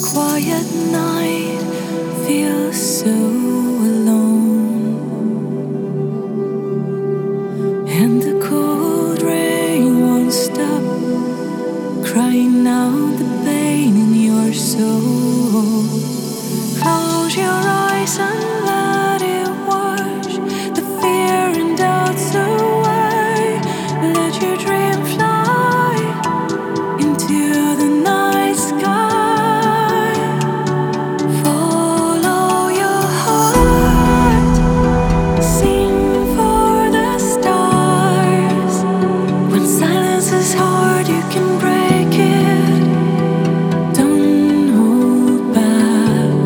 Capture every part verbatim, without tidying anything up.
quiet night feels so alone, and the cold rain won't stop crying out the pain in your soul. Close your eyes and let it wash the fear and doubts away. Let your dream fly into the night sky. Follow your heart, sing for the stars. When silence is hard, you can break it. Don't hold back.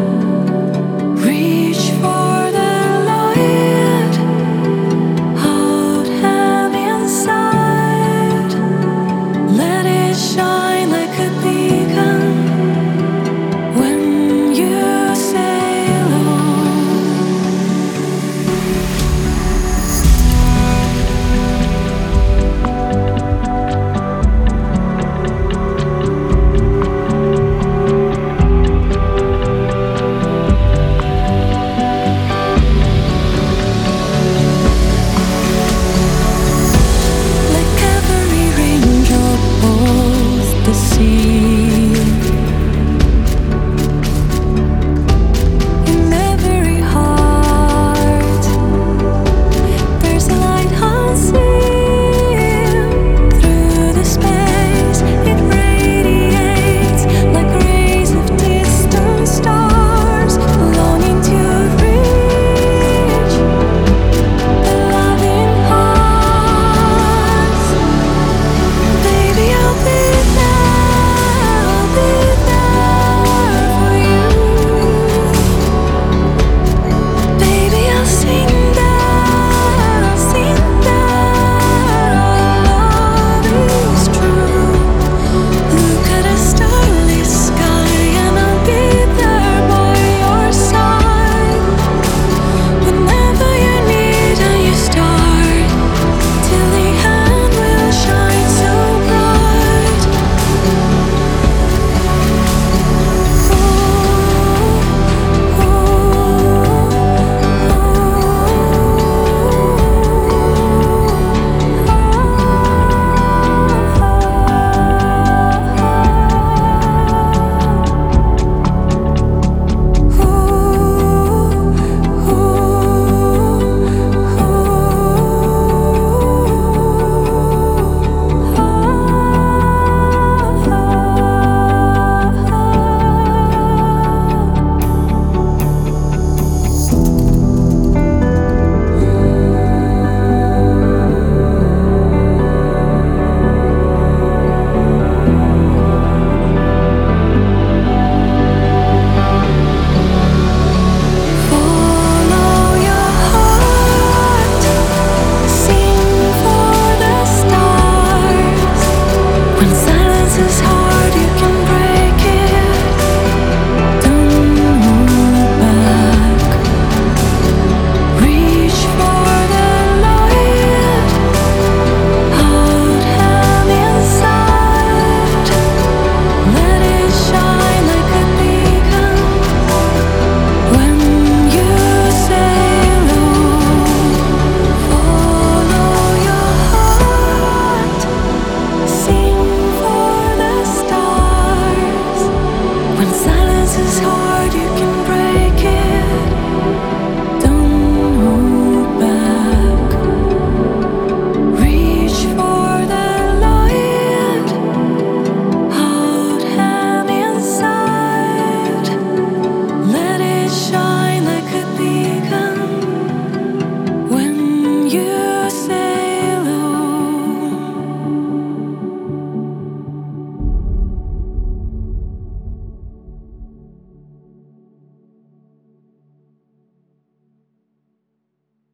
Reach for the light, hold hand inside. Let it shine like a beacon when you sail on. Like every raindrop of the sea,